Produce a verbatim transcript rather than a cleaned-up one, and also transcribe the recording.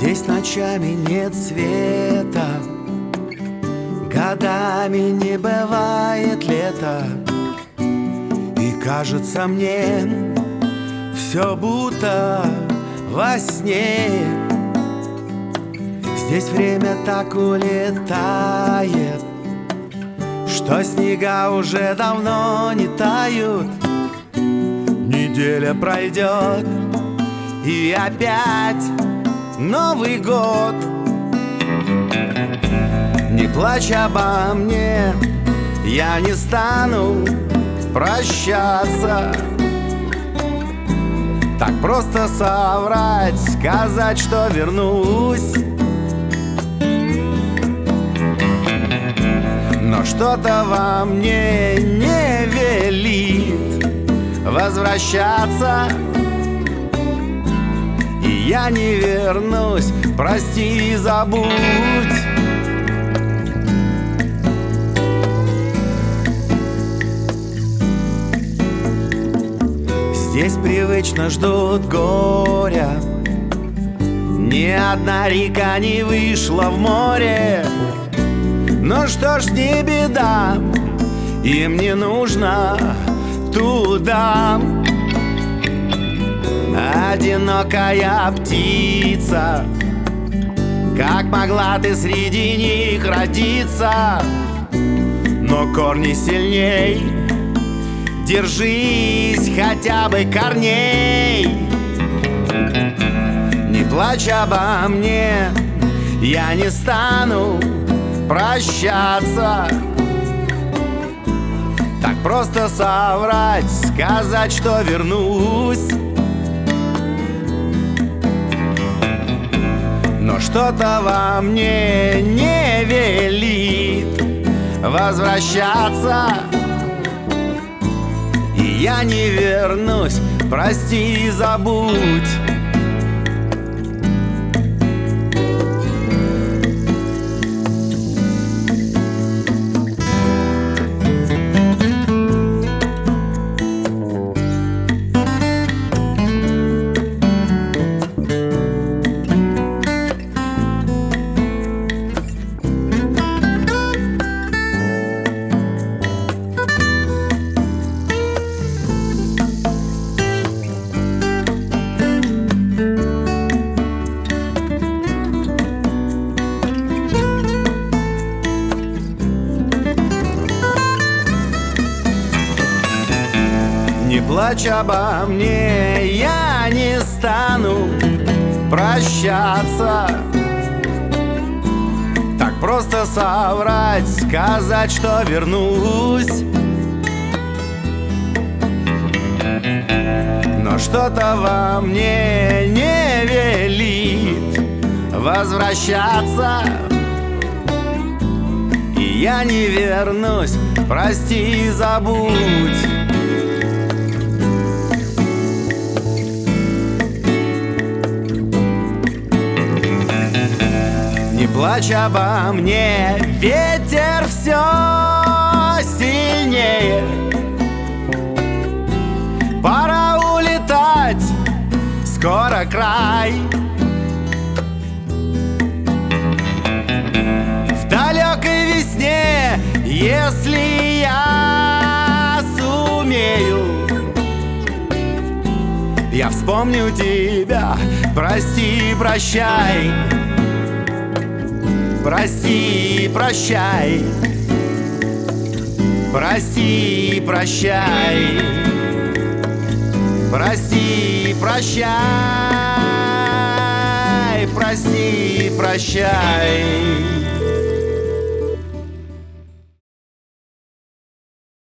Здесь ночами нет света, годами не бывает лета. И кажется мне, все будто во сне. Здесь время так улетает, что снега уже давно не тают. Неделя пройдет, и опять Новый год. Не плачь обо мне, я не стану прощаться. Так просто соврать, сказать, что вернусь. Но что-то во мне не велит возвращаться. И я не вернусь, прости и забудь. Здесь привычно ждут горя, ни одна река не вышла в море. Ну что ж, не беда, им не нужно туда. Одинокая птица, как могла ты среди них родиться? Но корни сильней, держись хотя бы корней. Не плачь обо мне, я не стану прощаться. Так просто соврать, сказать, что вернусь. Но что-то во мне не велит возвращаться. И я не вернусь, прости и забудь. Не плачь обо мне, я не стану прощаться. Так просто соврать, сказать, что вернусь. Но что-то во мне не велит возвращаться. И я не вернусь, прости и забудь. Не плачь обо мне, ветер все сильнее. Пора улетать, скоро край. В далекой весне, если я сумею, я вспомню тебя, прости, прощай. Прости, прощай, прости, прощай, прости, прощай, прости, прощай.